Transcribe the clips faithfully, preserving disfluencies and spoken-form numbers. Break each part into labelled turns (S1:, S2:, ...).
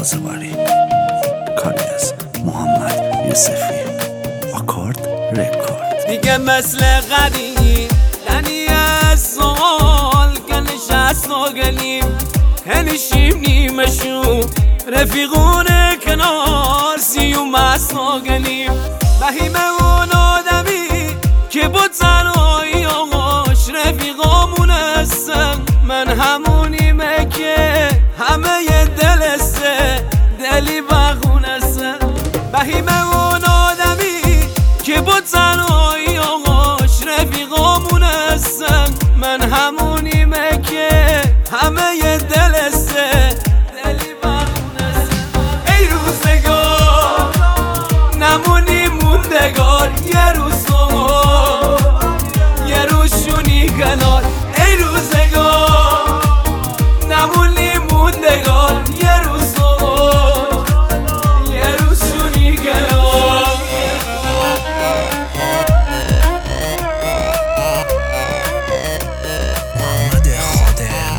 S1: تازه‌واری. کاری از محمد یوسفی، آکورد رکورد.
S2: دیگه مثل قدیم دنی از سوال که نشست و گلیم هنشیم نیمشون رفیقون کنار سیوم است و گلیم بهیمه اون آدمی که با تنهایی آقاش رفیقامون هستم من همونیمه که همه ی دلسته دلی بخون هستم بهیمه اون آدمی که با تنهایی آقاش رفیقامون هستم من همونیمه که همه ی دلسته دلی بخون هستم ای روزگار نمونی موندگار یه روز یه روزشونی کنار ای روزگار نمونی موندگار یه روز یه روزشونی کنار
S1: محمد خادم.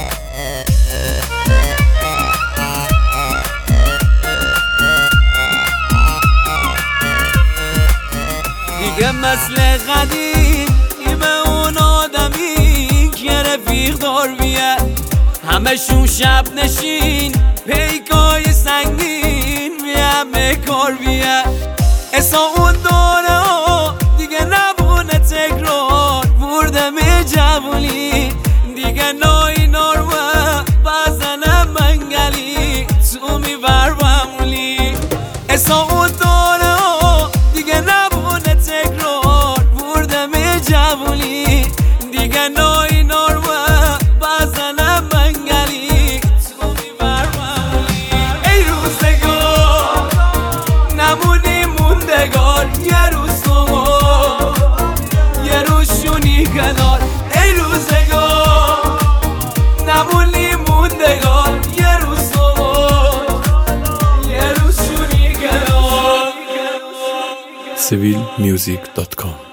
S2: دیگه مثل قدیم ایمه اون آدمی که رفیق دار بیاد همشون شب نشین پیکای سنگین بی همه کار بیاد اسا اون دوره ها دیگه نبونه تکرار بردم جوونی دیگه نای نارمه بزنم منگلی تو میبر بمولی اسا اون دوره ها دیگه نبونه تکرار بردم جوونی دیگه نای نارمه بزنم منگلی تو میبر بمولی ای روزگار نمونی موندگار یه روز یه روزشونی کنار ای روزگار نمونی موندگار یه روز یه روزشونی کنار
S3: سیویل میوزیک دات کام